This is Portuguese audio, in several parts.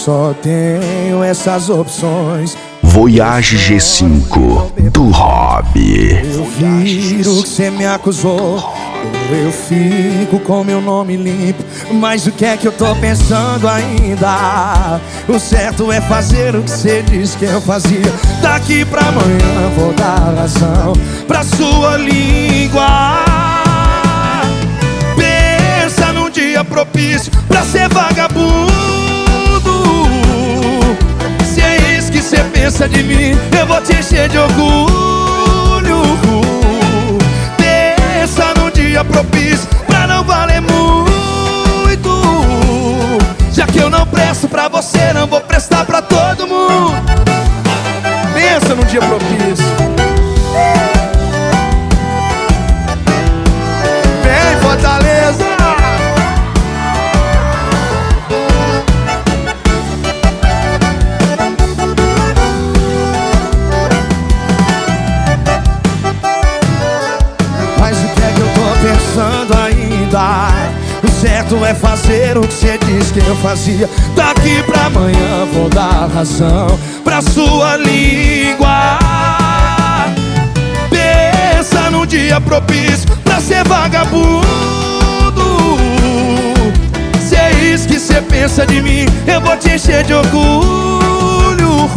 só tenho essas opções. Voyage G5 do Hobby. Eu viro o que cê me acusou, ou eu fico com meu nome limpo. Mas o que é que eu tô pensando ainda? O certo é fazer o que cê disse que eu fazia. Daqui pra amanhã vou dar razão pra sua língua. Pensa num dia propício pra ser vagabundo. Se é isso que cê pensa de mim, eu vou te encher de orgulho. Pensa num dia propício pra não valer muito. Já que eu não presto pra você, não vou prestar pra todo mundo. Pensa num dia propício. Vem, Fortaleza! Mas o que é que eu tô pensando ainda? O certo é fazer o que cê disse que eu fazia. Daqui pra amanhã vou dar razão pra sua língua. Pensa num dia propício pra ser vagabundo. Se é isso que cê pensa de mim, eu vou te encher de orgulho.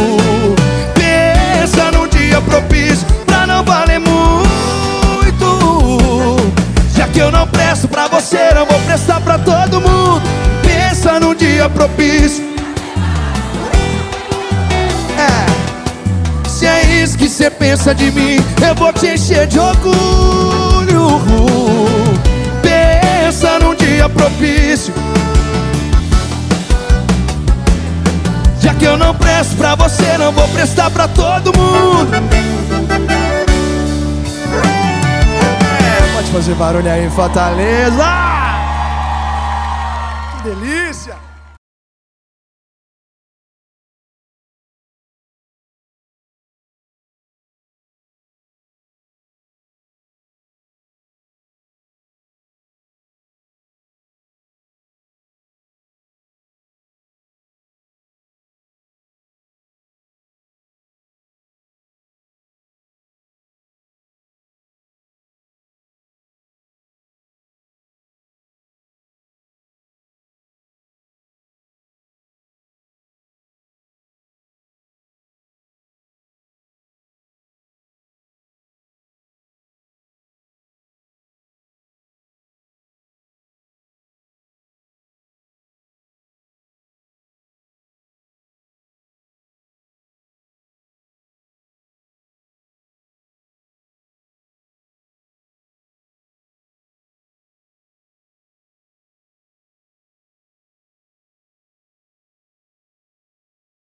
Pensa num dia propício pra não valer muito. Já que eu não presto pra você, não vou prestar pra todo mundo. Pensa num dia propício. Se é isso que cê pensa de mim, eu vou te encher de orgulho. Pensa num dia propício. Já que eu não presto pra você, não vou prestar pra todo mundo. Pode fazer barulho aí, Fortaleza! Que delícia!